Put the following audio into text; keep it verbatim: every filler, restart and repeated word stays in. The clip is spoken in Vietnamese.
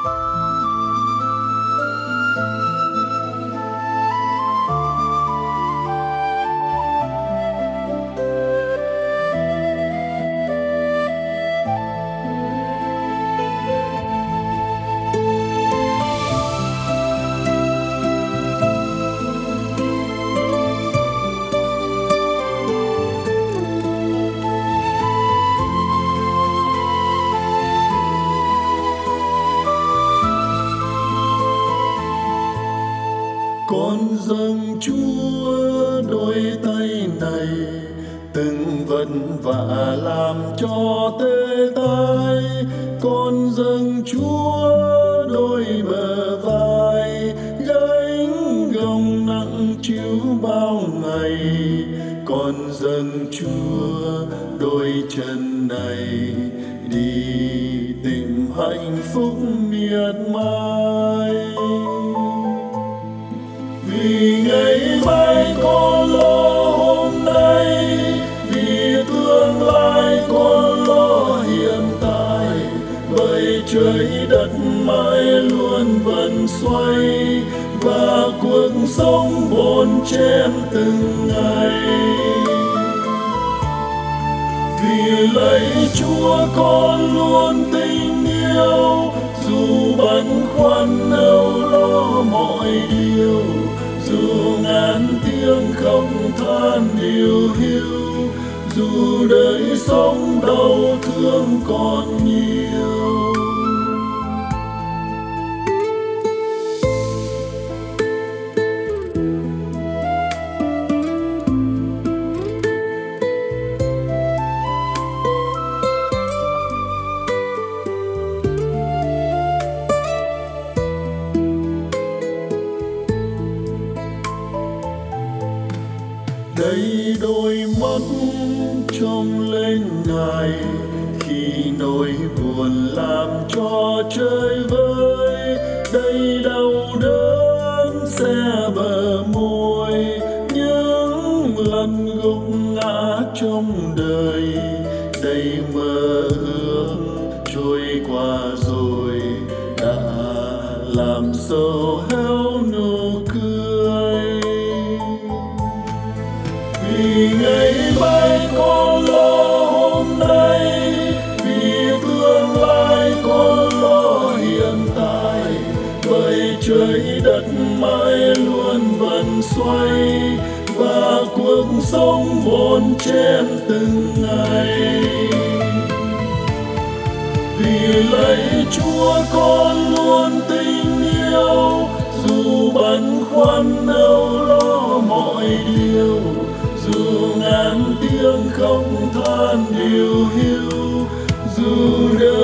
Con dâng Chúa đôi tay này, từng vất vả làm cho tê tái. Con dâng Chúa đôi bờ vai, gánh gồng nặng chịu bao ngày. Con dâng Chúa đôi chân này, đi tìm hạnh phúc miệt mài. Vì ngày mai có lo hôm nay, vì tương lai có lo hiện tại. Bởi trời đất mãi luôn vần xoay, và cuộc sống bon chen từng ngày. Vì lạy Chúa con luôn tình yêu, dù băn khoăn âu lo mọi điều. Dù ngàn tiếng khóc than điều hiu, dù đời sống đau thương còn nhiều. Đây đôi mắt trông lên Ngài, khi nỗi buồn làm cho trời vơi. Đây đau đớn xe bờ môi, những lần gục ngã trong đời. Đây mơ ước trôi qua rồi, đã làm sầu héo nụ cười. Vì ngày mai có lo hôm nay, vì tương lai có lo hiện tại. Bởi trời đất mãi luôn vần xoay, và cuộc sống bon chen từng ngày. Vì lạy Chúa con luôn tình yêu, dù băn khoăn âu lo mọi điều. Dù ngàn tiếng khóc than điều hiu, dù đời